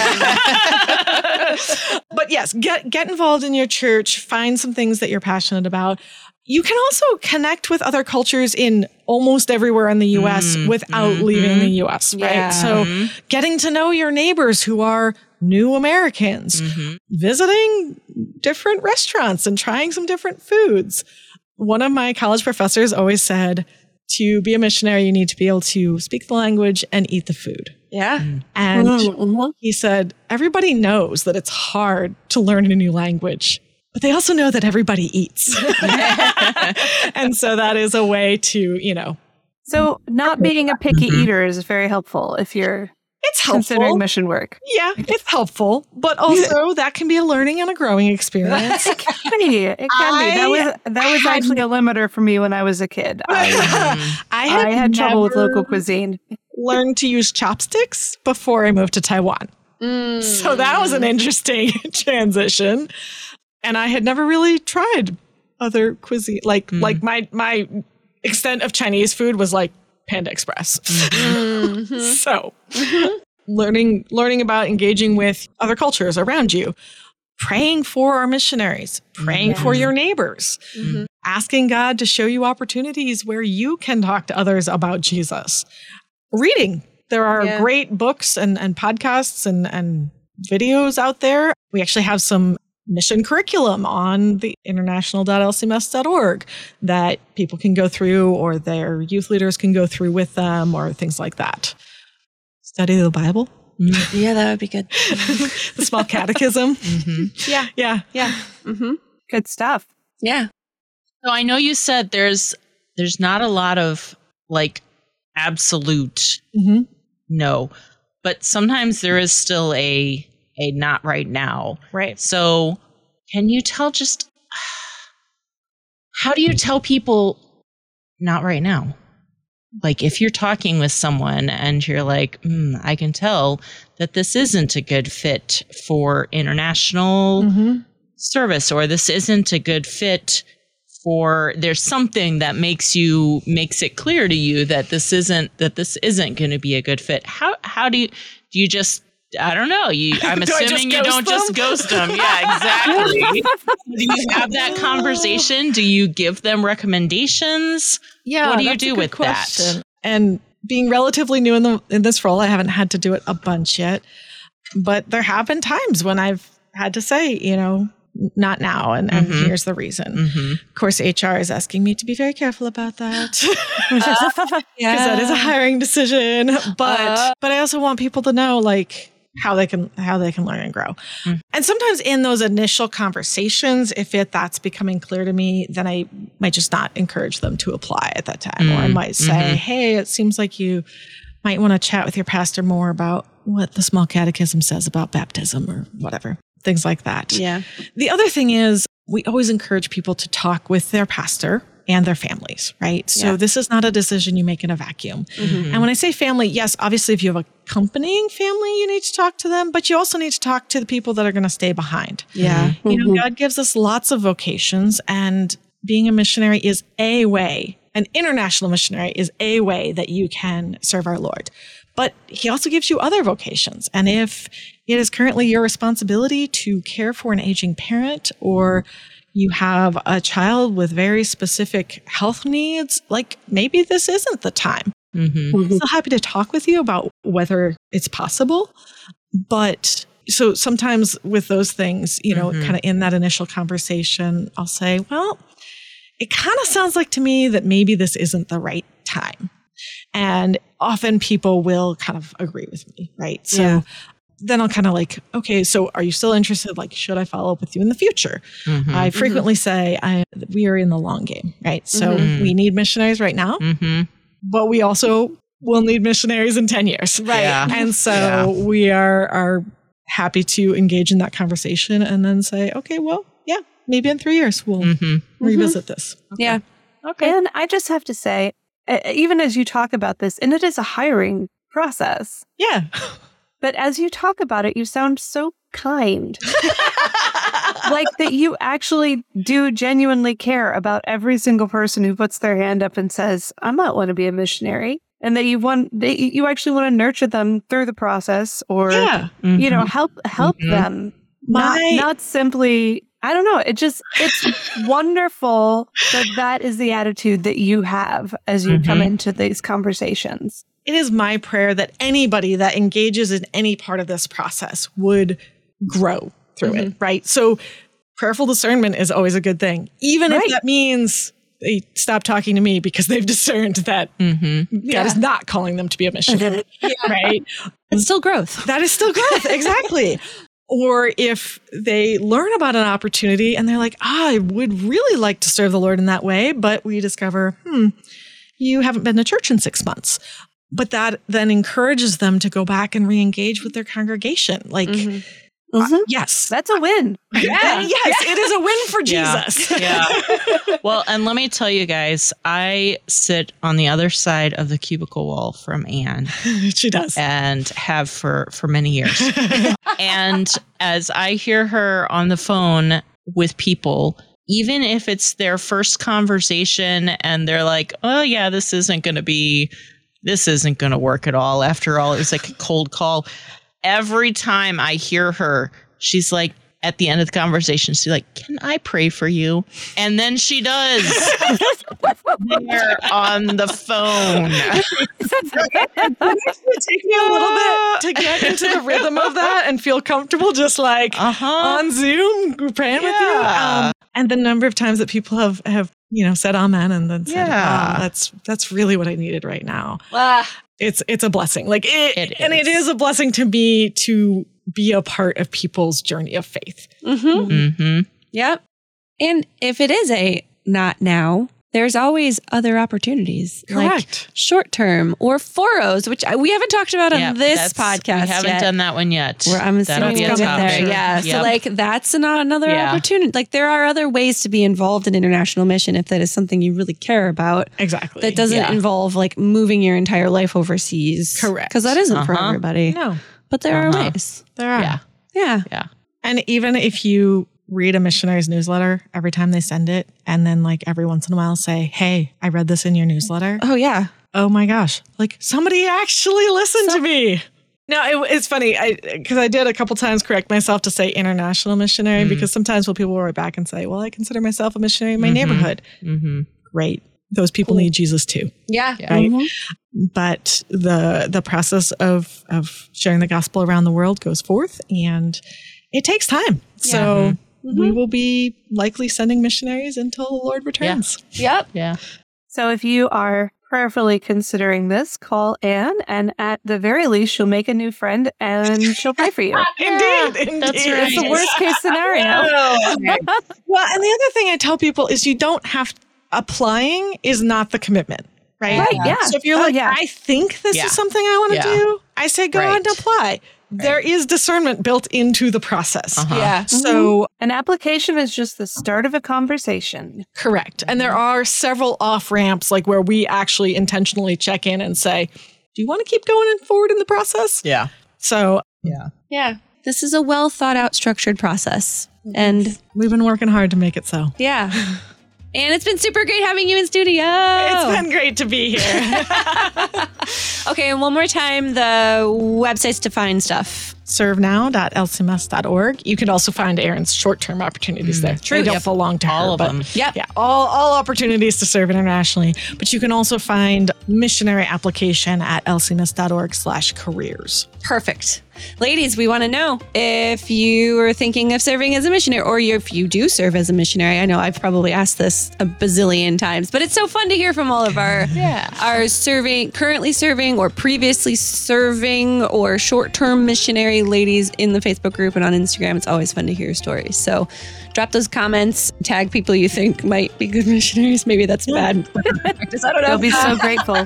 But yes, get get involved in your church, find some things that you're passionate about. You can also connect with other cultures in almost everywhere in the U S Mm, without mhm. leaving the U S, right? Yeah. So Mhm. getting to know your neighbors who are new Americans, Mhm. visiting different restaurants and trying some different foods. One of my college professors always said, to be a missionary, you need to be able to speak the language and eat the food. Yeah. And Mm-hmm. he said, everybody knows that it's hard to learn a new language, but they also know that everybody eats. And so that is a way to, you know. So not being a picky eater is very helpful if you're It's considering helpful. mission work. Yeah, it's helpful, but also that can be a learning and a growing experience. It can be. It can be. That was that was actually a limiter for me when I was a kid. I, I had, I had trouble with never local cuisine. learned to use chopsticks before I moved to Taiwan. Mm. So that was an interesting transition. And I had never really tried other cuisine. Like Mm. like my my extent of Chinese food was like Panda Express. Mhm. So learning learning about engaging with other cultures around you, praying for our missionaries, praying for your neighbors, Mhm. asking God to show you opportunities where you can talk to others about Jesus. Reading. There are Yeah. great books and, and podcasts and, and videos out there. We actually have some mission curriculum on the international dot l c m s dot org that people can go through, or their youth leaders can go through with them, or things like that. Study the Bible, Yeah, that would be good. the small catechism. Yeah. Yeah. Yeah. Mm-hmm. Good stuff. Yeah. So I know you said there's there's not a lot of like absolute Mm-hmm. no, but sometimes there is still a a not right now. Right. So can you tell just how do you tell people not right now? Like if you're talking with someone and you're like, mm, I can tell that this isn't a good fit for international Mm-hmm. service, or this isn't a good fit for, there's something that makes you makes it clear to you that this isn't that this isn't going to be a good fit. How how do you do you just I don't know. You I'm Do I just assuming you ghost don't just them? ghost them. Yeah, exactly. Do you have that conversation? Do you give them recommendations? Yeah. What do you that's a do good with question. that? And being relatively new in the in this role, I haven't had to do it a bunch yet. But there have been times when I've had to say, you know, not now, and, and Mhm. here's the reason. Mm-hmm. Of course, H R is asking me to be very careful about that. Yeah. Because that is a hiring decision. But Uh. but I also want people to know like how they can how they can learn and grow. Mm. And sometimes in those initial conversations, if it that's becoming clear to me, then I might just not encourage them to apply at that time. Or I Mm. might say, Mhm. hey, it seems like you might want to chat with your pastor more about what the small catechism says about baptism or whatever. Things like that. Yeah. The other thing is we always encourage people to talk with their pastor and their families, right? So Yeah. this is not a decision you make in a vacuum. Mhm. And when I say family, yes, obviously if you have a accompanying family, you need to talk to them, but you also need to talk to the people that are going to stay behind. Yeah. You know, God gives us lots of vocations, and being a missionary is a way. An international missionary is a way that you can serve our Lord. But he also gives you other vocations. And if it is currently your responsibility to care for an aging parent, or you have a child with very specific health needs, like maybe this isn't the time. Mm-hmm. I'm so happy to talk with you about whether it's possible. But so sometimes with those things, you know, Mhm. kind of in that initial conversation, I'll say, well, it kind of sounds like to me that maybe this isn't the right time. And often people will kind of agree with me, right? So Yeah. then I'll kind of like, okay, so are you still interested? Like, should I follow up with you in the future? Mm-hmm. I frequently say I, we are in the long game, right? So Mhm. we need missionaries right now, Mm-hmm. but we also will need missionaries in ten years. Right. Yeah. And so Yeah. we are, are happy to engage in that conversation and then say, okay, well, yeah, maybe in three years we'll Mm-hmm. revisit this. Yeah. Okay. And I just have to say, uh, even as you talk about this, and it is a hiring process, Yeah. but as you talk about it, you sound so kind. Like that you actually do genuinely care about every single person who puts their hand up and says, I might want to be a missionary. And that you want, that you actually want to nurture them through the process, or, Yeah. you know, help, help Mhm. them. My- Not, not simply, I don't know. It just, it's wonderful that that is the attitude that you have as you come Mhm. into these conversations. It is my prayer that anybody that engages in any part of this process would grow through it, right? So prayerful discernment is always a good thing, even Right. if that means they stop talking to me because they've discerned that Mm-hmm. God Yeah. is not calling them to be a missionary. Right? It's still growth. That is still growth. Exactly. Or if they learn about an opportunity and they're like, ah, I would really like to serve the Lord in that way, but we discover, hmm, you haven't been to church in six months. But that then encourages them to go back and re-engage with their congregation. Like, Mhm. Mhm. yes. That's a win. yes, it is a win for Yeah. Jesus. Yeah. Well, and let me tell you guys, I sit on the other side of the cubicle wall from Anne She does. and have for, for many years. And as I hear her on the phone with people, even if it's their first conversation and they're like, oh, yeah, this isn't going to be, this isn't going to work at all. After all, it was like a cold call. Every time I hear her, she's like, at the end of the conversation, she's like, can I pray for you? And then she does. They're on the phone. It take me a little bit to get into the rhythm of that and feel comfortable, just like Uh-huh. on Zoom praying with you. Yeah. Um, and the number of times that people have, have you know, said amen and then said, Yeah. wow, that's that's really what I needed right now. Ah, It's it's a blessing. Like it, It and it is. is a blessing to me to be a part of people's journey of faith. mm-hmm. Mm-hmm. Yep. And if it is a not now, there's always other opportunities. Like Correct. short term or foros, which I, we haven't talked about on Yeah, this that's- podcast We haven't yet. done that one yet. Where I'm That'll assuming be a we'll get topic. there. Yeah. So Yep. like that's an, another Yeah. opportunity. Like there are other ways to be involved in international mission if that is something you really care about. Exactly. That doesn't Yeah. involve like moving your entire life overseas. Correct. Because that isn't for Uh-huh. everybody. No, But there Uh-huh. are ways. there are. Yeah. Yeah. Yeah. And even if you read a missionary's newsletter every time they send it, and then like every once in a while say, hey, I read this in your newsletter. Oh yeah. Oh my gosh. Like somebody actually listened to me. No, it, it's funny because I, I did a couple times correct myself to say international missionary Mm. because sometimes when people will write back and say, well, I consider myself a missionary in my Mhm. neighborhood. Mm-hmm. Great. Those people need Jesus too. Yeah. Yeah. Right. Mhm. But the the process of of sharing the gospel around the world goes forth and it takes time. So we will be likely sending missionaries until the Lord returns. Yep. Yeah. So if you are prayerfully considering this, call Anne, and at the very least, she'll make a new friend and she'll pray for you. Indeed, indeed. That's right. It's the worst case scenario. Well, and the other thing I tell people is you don't have applying is not the commitment, right? Right, yeah. So if you're Oh, like, yeah. I think this Yeah. is something I want to Yeah. do, I say go ahead Right. and apply. There is discernment built into the process. Uh-huh. Yeah. So An application is just the start of a conversation. correct. And there are several off ramps like where we actually intentionally check in and say, do you want to keep going forward in the process? Yeah. So Yeah. Yeah. This is a well thought out, structured process. And we've been working hard to make it so. yeah. And it's been super great having you in studio. It's been great to be here. Okay, and one more time, the websites to find stuff. serve now dot l c m s dot org. You can also find Aaron's short-term opportunities there. True. They don't Yep. belong to All her, of but them. Yep. Yeah, all, all opportunities to serve internationally. But you can also find missionary application at l c m s dot org slash careers. Perfect. Ladies, we want to know if you are thinking of serving as a missionary or if you do serve as a missionary. I know I've probably asked this a bazillion times, but it's so fun to hear from all of our, Yeah. our serving, currently serving or previously serving or short-term missionary ladies in the Facebook group and on Instagram. It's always fun to hear your stories. So drop those comments, tag people you think might be good missionaries. Maybe that's bad. I don't know. They'll be so grateful.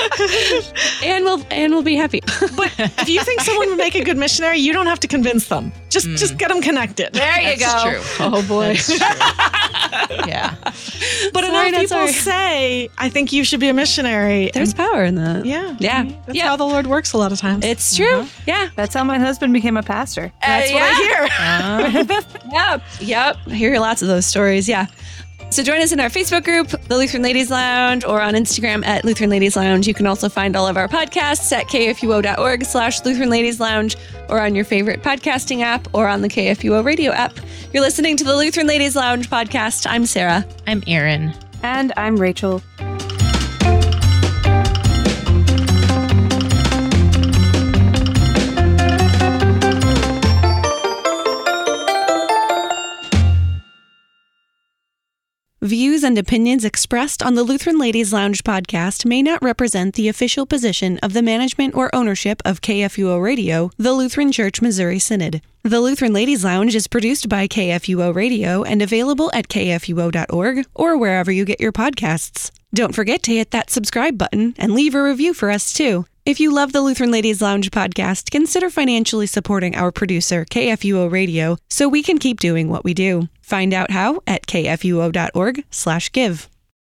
and we'll, and we'll be happy. But if you think someone would make a good missionary, you don't have to convince them. Just just get them connected. There you That's go. true. Oh boy. That's true. Yeah. But Sorry, enough not people sorry. say, I think you should be a missionary. There's And power in that. yeah. Yeah. That's Yeah. how the Lord works a lot of times. It's true. Yeah. That's how my husband became a pastor. That's what I hear. Uh, Yep. Yep. I hear lots of those stories. Yeah. So join us in our Facebook group, the Lutheran Ladies Lounge, or on Instagram at Lutheran Ladies Lounge. You can also find all of our podcasts at k f u o dot org slash Lutheran Ladies Lounge, or on your favorite podcasting app, or on the K F U O radio app. You're listening to the Lutheran Ladies Lounge podcast. I'm Sarah. I'm Erin. And I'm Rachel. Views and opinions expressed on the Lutheran Ladies Lounge podcast may not represent the official position of the management or ownership of K F U O Radio, the Lutheran Church Missouri Synod. The Lutheran Ladies Lounge is produced by K F U O Radio and available at k f u o dot org or wherever you get your podcasts. Don't forget to hit that subscribe button and leave a review for us too. If you love the Lutheran Ladies Lounge podcast, consider financially supporting our producer, K F U O Radio, so we can keep doing what we do. Find out how at k f u o dot org slash give.